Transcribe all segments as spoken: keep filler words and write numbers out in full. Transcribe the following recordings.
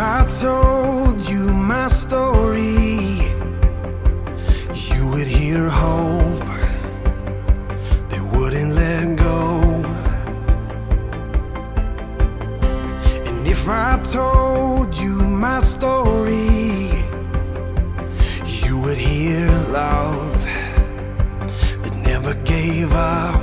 I told you my story, you would hear hope that wouldn't let go. And if I told you my story, you would hear love that never gave up.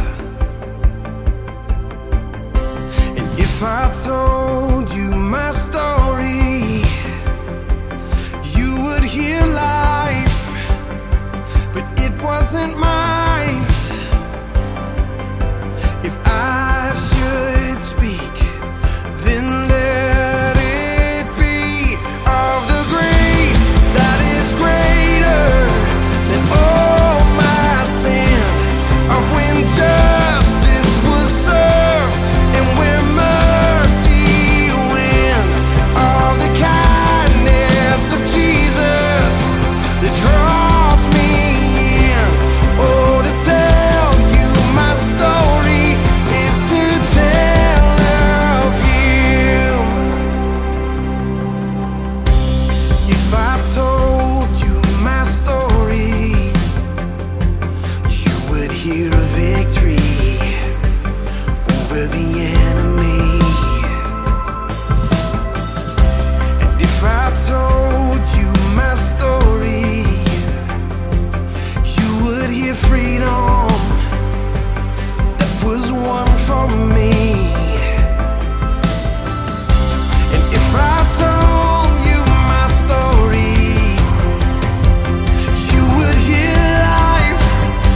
And if I told you my story, you would hear life, but it wasn't mine. If I should speak, then let it be of the grace that is greater than all my sin, of when justice was served and where mercy wins, of the kindness of Jesus that draws me in. Oh, to tell you my story is to tell of Him. If I told you my story, you would hear victory over the enemy. And if I told you my story, you would hear freedom that was won for me. And if I told you my story, you would hear life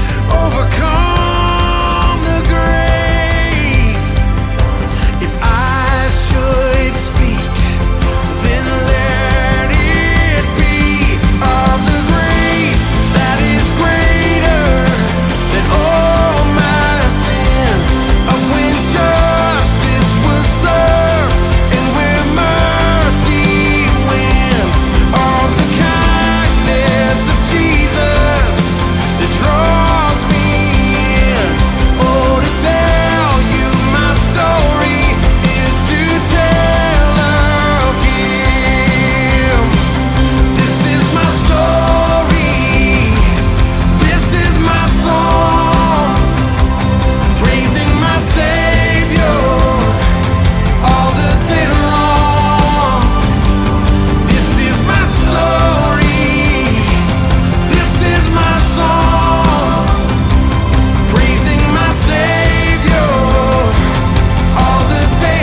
overcome the grave. If I should speak, then let it be of the grace that is greater than all my sin, of when justice was served and where mercy wins, of the kindness of Jesus that draws me in. Oh, to tell you my story is to tell of Him. This is my story, this is my song, praising my Savior all the day long. This is my story, this is my song, praising my Savior all the day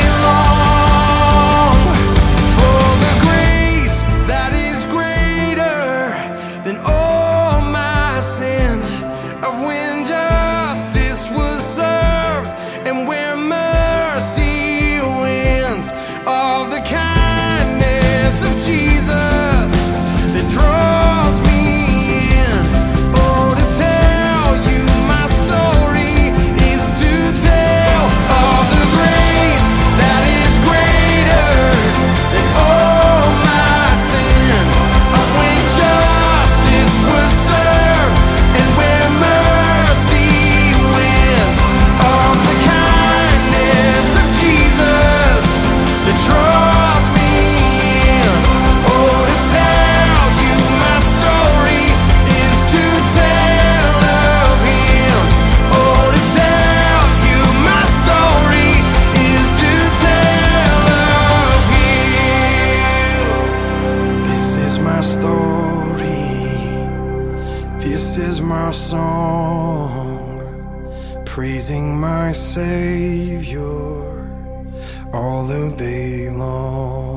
long. For the grace that is greater than all my sin, of when justice was served and where mercy wins, of the kindness of Jesus that draws me in. Oh, to tell you my story is to tell of the grace that is greater than all my sin, of when justice was served and where mercy wins, of the kindness of Jesus that draws me in. Oh, to tell you my story is to tell of Him. Oh, to tell you my story is to tell of Him. This is my story, this is my song, praising my Savior all the day long.